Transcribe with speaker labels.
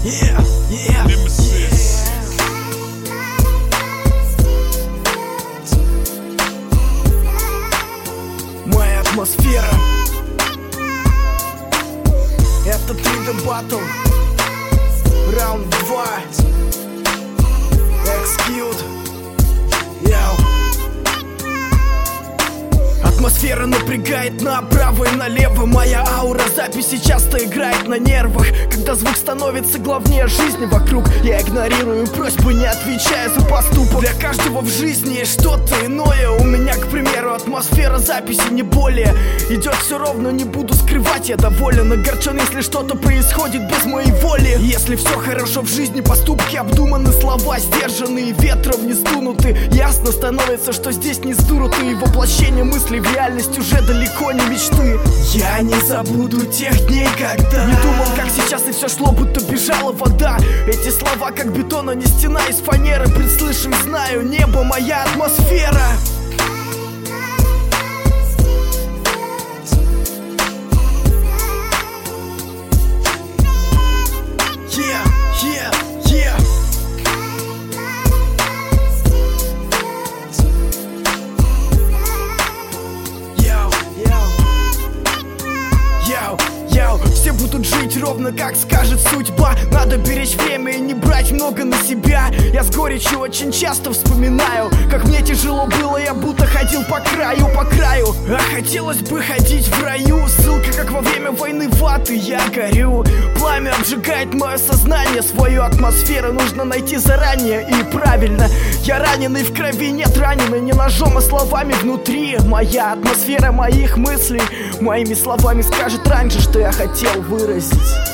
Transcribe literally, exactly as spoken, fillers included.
Speaker 1: Yeah, yeah,
Speaker 2: Nemesis.
Speaker 1: Моя атмосфера. Это три дэ Battle. Раунд два. Execute. Яу. Атмосфера напрягает направо и налево. Моя аура записи часто играет на нервах. Когда звук становится главнее жизни вокруг, я игнорирую просьбы, не отвечая за поступок. Для каждого в жизни есть что-то иное. У меня, к примеру, атмосфера записи не более. Идет все ровно, не буду скрывать, я доволен. Огорчен, если что-то происходит без моей воли. Если все хорошо в жизни, поступки обдуманы, слова сдержанные, ветром не стунуты. Ясно становится, что здесь не сдурутые. И воплощение мыслей в реальность уже далеко не мечты. Я не забуду тех дней, когда не думал, как сейчас, и все шло, будто бежала вода. Эти слова, как бетон, а не стена из фанеры. Предслышу и знаю, небо моя атмосфера. Yeah, yeah, yeah. Яу, яу, все будут жить ровно как скажет судьба. Надо беречь время и не брать много на себя. Я с горечью очень часто вспоминаю, как мне тяжело было, я будто ходил по краю, по краю. А хотелось бы ходить в раю. Ссылка, как во время войны в ад, и я горю. Пламя обжигает мое сознание. Свою атмосферу нужно найти заранее и правильно. Я раненый, в крови нет раненый, не ножом, а словами внутри. Моя атмосфера моих мыслей моими словами скажет раньше, что я хотел выразить.